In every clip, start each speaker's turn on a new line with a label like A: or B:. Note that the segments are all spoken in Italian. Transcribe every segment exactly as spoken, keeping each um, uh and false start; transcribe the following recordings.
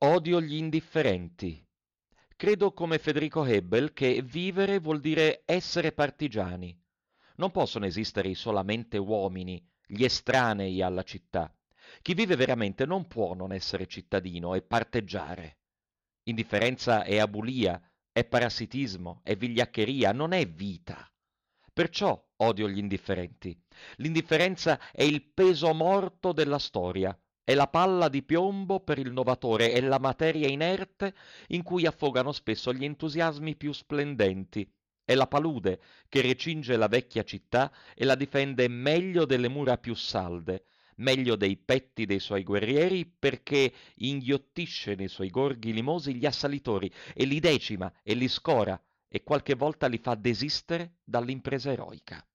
A: Odio gli indifferenti. Credo come Federico Hebel che vivere vuol dire essere partigiani. Non possono esistere solamente uomini, gli estranei alla città. Chi vive veramente non può non essere cittadino e parteggiare. Indifferenza è abulia, è parassitismo, è vigliaccheria, non è vita. Perciò odio gli indifferenti. L'indifferenza è il peso morto della storia, è la palla di piombo per il novatore, è la materia inerte in cui affogano spesso gli entusiasmi più splendenti. È la palude che recinge la vecchia città e la difende meglio delle mura più salde, meglio dei petti dei suoi guerrieri, perché inghiottisce nei suoi gorghi limosi gli assalitori e li decima e li scora e qualche volta li fa desistere dall'impresa eroica.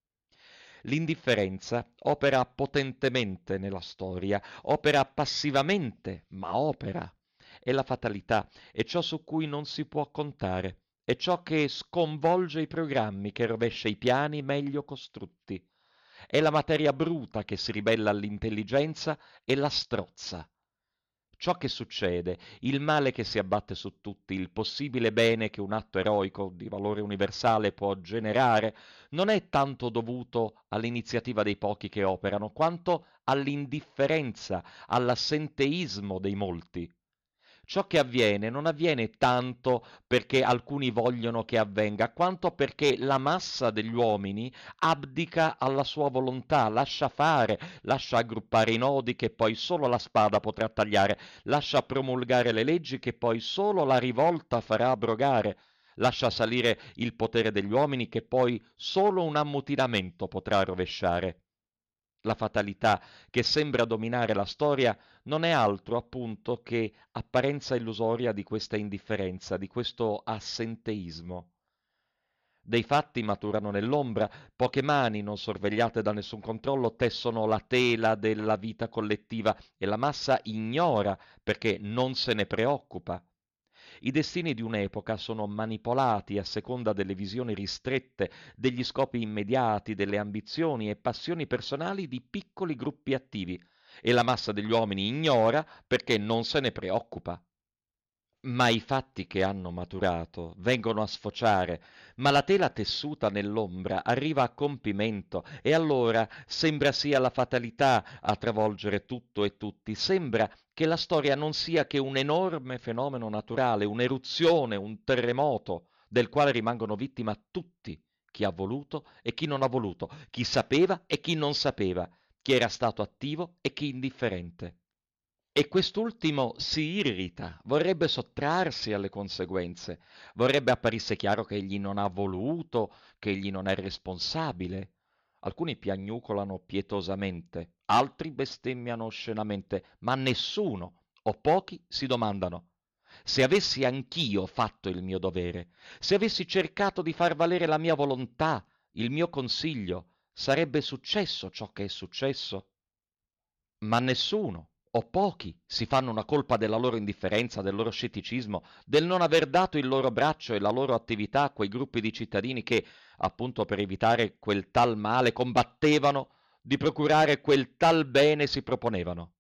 A: L'indifferenza opera potentemente nella storia, opera passivamente, ma opera. È la fatalità, è ciò su cui non si può contare, è ciò che sconvolge i programmi, che rovescia i piani meglio costrutti. È la materia bruta che si ribella all'intelligenza e la strozza. Ciò che succede, il male che si abbatte su tutti, il possibile bene che un atto eroico di valore universale può generare, non è tanto dovuto all'iniziativa dei pochi che operano, quanto all'indifferenza, all'assenteismo dei molti. Ciò che avviene non avviene tanto perché alcuni vogliono che avvenga, quanto perché la massa degli uomini abdica alla sua volontà, lascia fare, lascia aggruppare i nodi che poi solo la spada potrà tagliare, lascia promulgare le leggi che poi solo la rivolta farà abrogare, lascia salire il potere degli uomini che poi solo un ammutinamento potrà rovesciare. La fatalità che sembra dominare la storia non è altro appunto che apparenza illusoria di questa indifferenza, di questo assenteismo. Dei fatti maturano nell'ombra, poche mani, non sorvegliate da nessun controllo, tessono la tela della vita collettiva e la massa ignora perché non se ne preoccupa. I destini di un'epoca sono manipolati a seconda delle visioni ristrette, degli scopi immediati, delle ambizioni e passioni personali di piccoli gruppi attivi, e la massa degli uomini ignora perché non se ne preoccupa. Ma i fatti che hanno maturato vengono a sfociare, ma la tela tessuta nell'ombra arriva a compimento e allora sembra sia la fatalità a travolgere tutto e tutti, sembra che la storia non sia che un enorme fenomeno naturale, un'eruzione, un terremoto, del quale rimangono vittima tutti, chi ha voluto e chi non ha voluto, chi sapeva e chi non sapeva, chi era stato attivo e chi indifferente. E quest'ultimo si irrita, vorrebbe sottrarsi alle conseguenze, vorrebbe apparisse chiaro che egli non ha voluto, che egli non è responsabile. Alcuni piagnucolano pietosamente, altri bestemmiano oscenamente, ma nessuno o pochi si domandano: se avessi anch'io fatto il mio dovere, se avessi cercato di far valere la mia volontà, il mio consiglio, sarebbe successo ciò che è successo? Ma nessuno, o pochi, si fanno una colpa della loro indifferenza, del loro scetticismo, del non aver dato il loro braccio e la loro attività a quei gruppi di cittadini che, appunto per evitare quel tal male, combattevano, di procurare quel tal bene si proponevano.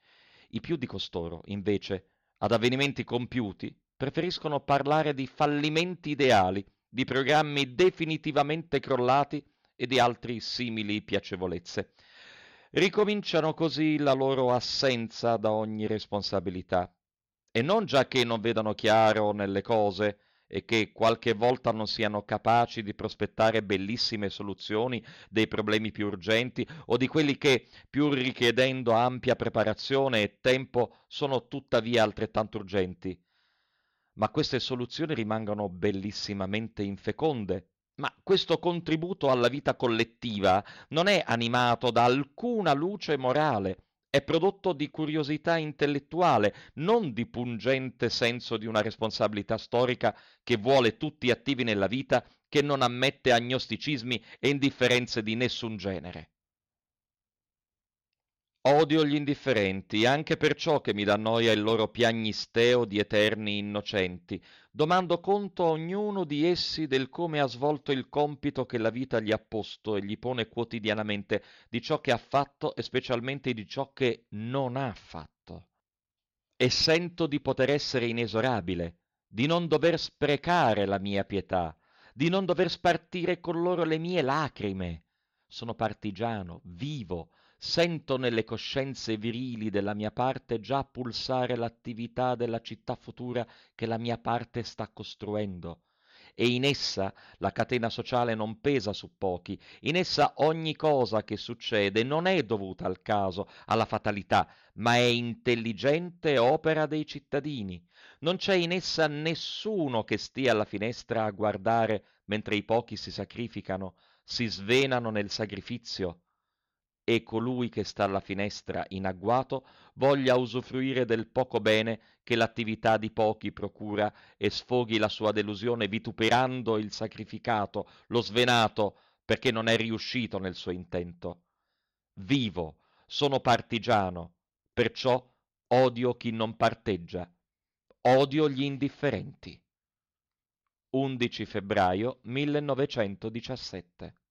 A: I più di costoro, invece, ad avvenimenti compiuti, preferiscono parlare di fallimenti ideali, di programmi definitivamente crollati e di altri simili piacevolezze. Ricominciano così la loro assenza da ogni responsabilità. E non già che non vedano chiaro nelle cose e che qualche volta non siano capaci di prospettare bellissime soluzioni dei problemi più urgenti o di quelli che, pur richiedendo ampia preparazione e tempo, sono tuttavia altrettanto urgenti. Ma queste soluzioni rimangono bellissimamente infeconde. Ma questo contributo alla vita collettiva non è animato da alcuna luce morale, è prodotto di curiosità intellettuale, non di pungente senso di una responsabilità storica che vuole tutti attivi nella vita, che non ammette agnosticismi e indifferenze di nessun genere. Odio gli indifferenti, anche per ciò che mi dà noia il loro piagnisteo di eterni innocenti. Domando conto a ognuno di essi del come ha svolto il compito che la vita gli ha posto e gli pone quotidianamente, di ciò che ha fatto e specialmente di ciò che non ha fatto. e sento di poter essere inesorabile, di non dover sprecare la mia pietà, di non dover spartire con loro le mie lacrime. Sono partigiano, vivo, sento nelle coscienze virili della mia parte già pulsare l'attività della città futura che la mia parte sta costruendo. E in essa la catena sociale non pesa su pochi, in essa ogni cosa che succede non è dovuta al caso, alla fatalità, ma è intelligente opera dei cittadini. Non c'è in essa nessuno che stia alla finestra a guardare mentre i pochi si sacrificano, si svenano nel sacrificio, e colui che sta alla finestra in agguato voglia usufruire del poco bene che l'attività di pochi procura e sfoghi la sua delusione vituperando il sacrificato, lo svenato, perché non è riuscito nel suo intento. Vivo, sono partigiano, perciò odio chi non parteggia, odio gli indifferenti. undici febbraio millenovecentodiciassette